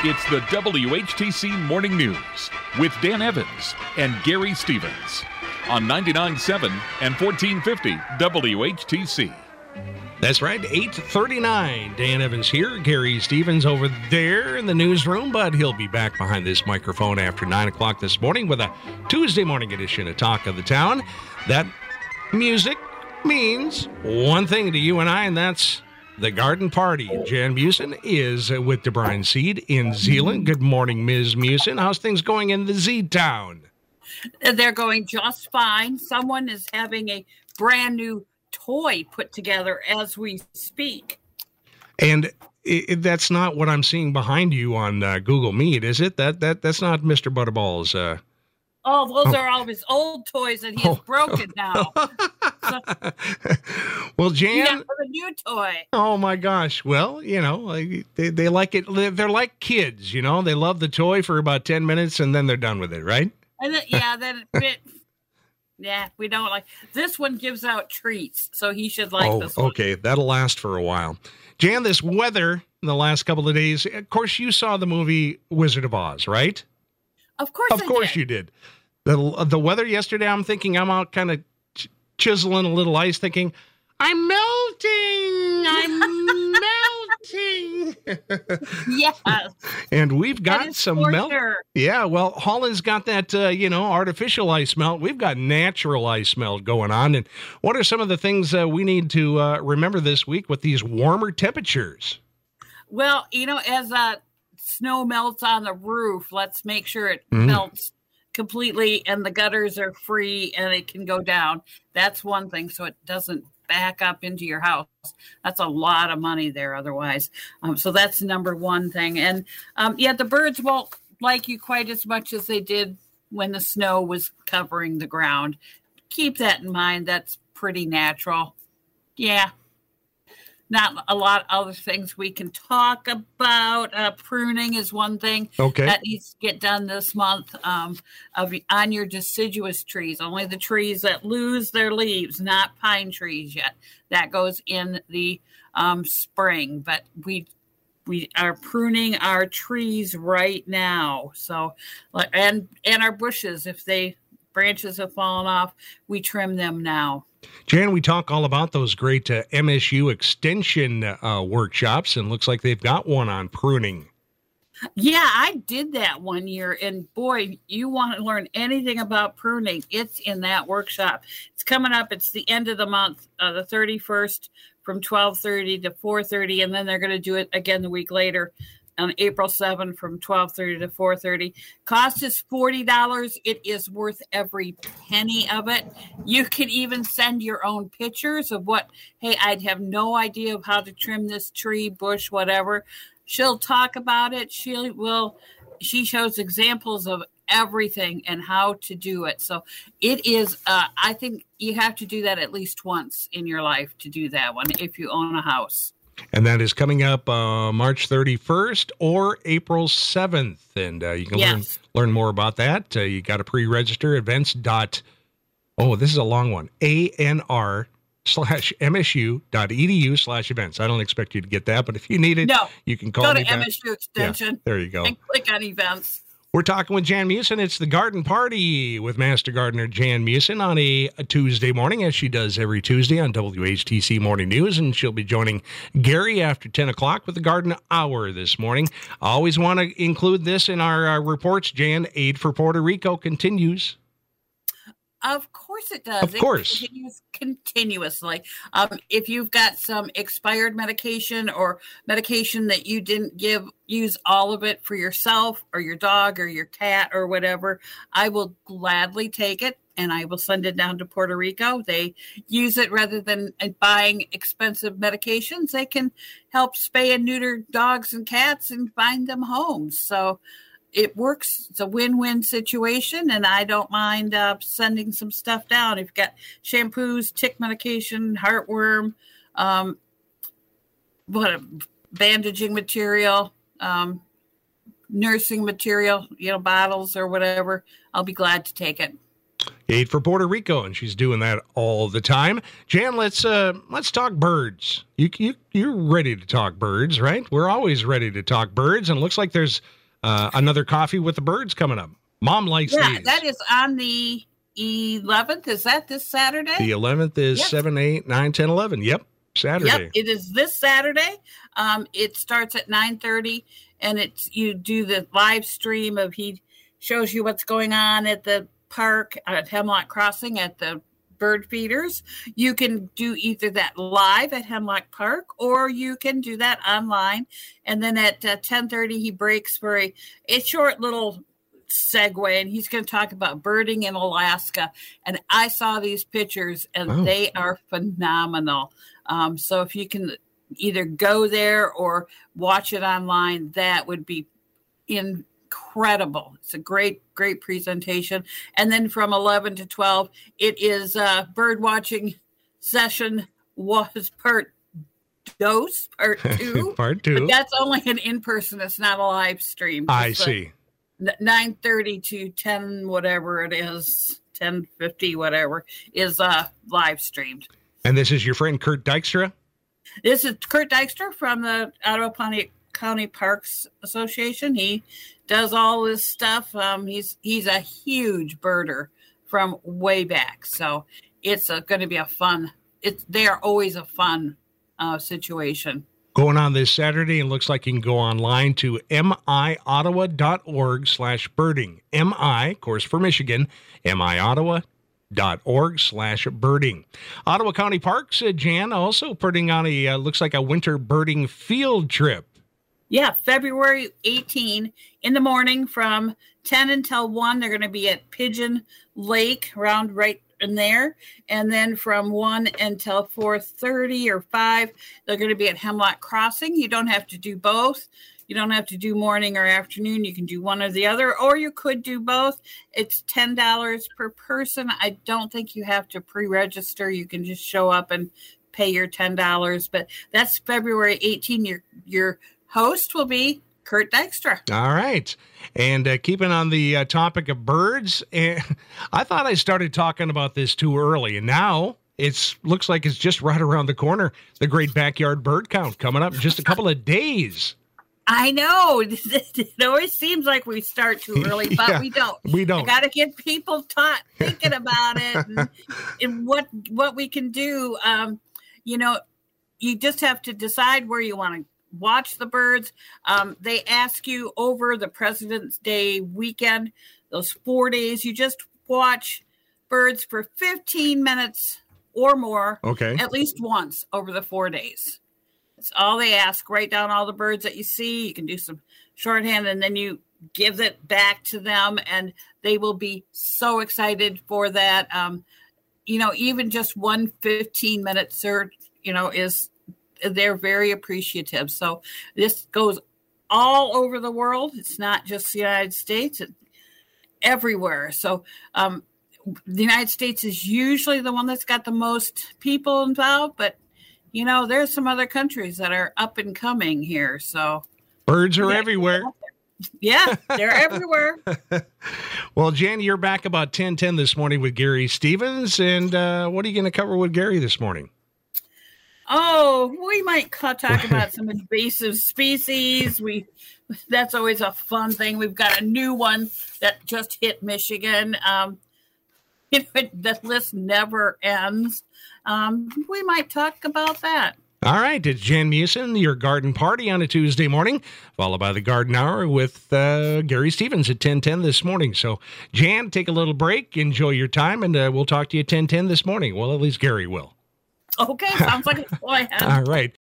It's the WHTC Morning News with Dan Evans and Gary Stevens on 99.7 and 1450 WHTC. That's right, 8:39. Dan Evans here, Gary Stevens over there in the newsroom, but he'll be back behind this microphone after 9 o'clock this morning with a Tuesday morning edition of Talk of the Town. That music means one thing to you and I, and that's the garden party. Jan Musin is with DeBrine Seed in Zeeland. Good morning, Ms. Musin. How's things going in the Z-Town? They're going just fine. Someone is having a brand new toy put together as we speak. And that's not what I'm seeing behind you on Google Meet, is it? That's not Mr. Butterball's. Those are all of his old toys that he has broken now. Well, Jan, yeah, for the new toy. Oh my gosh! Well, you know, they like it. They're like kids, you know. They love the toy for about 10 minutes and then they're done with it, right? And yeah, we don't like this one. Gives out treats, so he should like this one. Okay, that'll last for a while. Jan, this weather in the last couple of days. Of course, you saw the movie Wizard of Oz, right? Of course, you did. The weather yesterday, I'm thinking I'm out kind of chiseling a little ice, thinking, I'm melting. Yes. And we've got some melt. Sure. Yeah, well, Holland's got that, artificial ice melt. We've got natural ice melt going on. And what are some of the things we need to remember this week with these warmer temperatures? Well, as snow melts on the roof, let's make sure it melts completely and the gutters are free and it can go down. That's one thing, so it doesn't back up into your house. That's a lot of money there otherwise. So that's number one thing. And the birds won't like you quite as much as they did when the snow was covering the ground. Keep that in mind. That's pretty natural. Yeah. Not a lot of other things we can talk about. Pruning is one thing that needs to get done this month on your deciduous trees. Only the trees that lose their leaves, not pine trees yet. That goes in the spring. But we are pruning our trees right now. So and our bushes, if branches have fallen off, we trim them now. Jan, we talk all about those great MSU extension workshops, and looks like they've got one on pruning. Yeah, I did that one year, and boy, you want to learn anything about pruning, it's in that workshop. It's coming up. It's the end of the month, the 31st, from 12:30 to 4:30, and then they're going to do it again the week later on April 7th from 12:30 to 4:30. Cost is $40. It is worth every penny of it. You can even send your own pictures of I'd have no idea of how to trim this tree, bush, whatever. She'll talk about it. She shows examples of everything and how to do it. So it is, I think you have to do that at least once in your life to do that one if you own a house. And that is coming up March 31st or April 7th. And you can learn more about that. You got to pre-register events. This is a long one. ANR/MSU.edu/events. I don't expect you to get that, but if you need it, you can call me back. Go to MSU Extension. Yeah, there you go. And click on events. We're talking with Jan Musin. It's the Garden Party with Master Gardener Jan Musin on a Tuesday morning, as she does every Tuesday on WHTC Morning News, and she'll be joining Gary after 10 o'clock with the Garden Hour this morning. I always want to include this in our reports, Jan. Aid for Puerto Rico continues. Of course it does. Of course. It continues continuously. If you've got some expired medication or medication that you didn't use all of it for yourself or your dog or your cat or whatever, I will gladly take it and I will send it down to Puerto Rico. They use it rather than buying expensive medications. They can help spay and neuter dogs and cats and find them homes. So it works. It's a win-win situation, and I don't mind sending some stuff down. If you've got shampoos, tick medication, heartworm, bandaging material, nursing material, bottles or whatever, I'll be glad to take it. 8 for Puerto Rico, and she's doing that all the time. Jan, let's talk birds. You're ready to talk birds, right? We're always ready to talk birds, and it looks like there's another Coffee with the Birds coming up. Mom likes these. Yeah, that is on the 11th. Is that this Saturday? The 11th is 7, 8, 9, 10, 11. Yep, Saturday. Yep, it is this Saturday. It starts at 9:30, and you do the live stream of he shows you what's going on at the park at Hemlock Crossing at the bird feeders. You can do either that live at Hemlock Park, or you can do that online. And then at 10:30, he breaks for a short little segue, and he's going to talk about birding in Alaska. And I saw these pictures, and they are phenomenal. So if you can either go there or watch it online, that would be incredible. It's a great presentation. And then from 11 to 12, it is bird watching session was part 2. Part 2. But that's only an in-person. It's not a live stream. I see. 9:30 to 10, whatever it is, 10:50, whatever, is live streamed. And this is your friend Kurt Dykstra? This is Kurt Dykstra from the Ottawa County Parks Association. He does all this stuff. He's a huge birder from way back, so it's going to be a fun. They are always a fun situation. Going on this Saturday, it looks like you can go online to miottawa.org/birding. MI, of course, for Michigan, miottawa.org/birding. Ottawa County Parks, Jan, also putting on looks like a winter birding field trip. Yeah, February 18 in the morning from 10 until 1. They're going to be at Pigeon Lake, around right in there. And then from 1 until 4:30 or 5, they're going to be at Hemlock Crossing. You don't have to do both. You don't have to do morning or afternoon. You can do one or the other, or you could do both. It's $10 per person. I don't think you have to pre-register. You can just show up and pay your $10. But that's February 18. Your host will be Kurt Dykstra. All right. And keeping on the topic of birds, I thought I started talking about this too early, and now looks like it's just right around the corner. The Great Backyard Bird Count coming up in just a couple of days. I know. It always seems like we start too early, but we don't. We don't. I got to get people thinking about it and what we can do. You just have to decide where you want to watch the birds. They ask you over the President's Day weekend, those 4 days, you just watch birds for 15 minutes or more, at least once over the 4 days. That's all they ask. Write down all the birds that you see. You can do some shorthand, and then you give it back to them, and they will be so excited for that. Even just one 15-minute search, they're very appreciative. So this goes all over the world. It's not just the United States, it's everywhere. So the United States is usually the one that's got the most people involved, but there's some other countries that are up and coming here. So birds are everywhere. Yeah, they're everywhere. Well, Jan, you're back about 10:10 this morning with Gary Stevens. And what are you going to cover with Gary this morning? Oh, we might talk about some invasive species. That's always a fun thing. We've got a new one that just hit Michigan. The list never ends. We might talk about that. All right. It's Jan Musin, your garden party on a Tuesday morning, followed by the garden hour with Gary Stevens at 10:10 this morning. So, Jan, take a little break, enjoy your time, and we'll talk to you at 10:10 this morning. Well, at least Gary will. Okay, sounds like a plan. All right.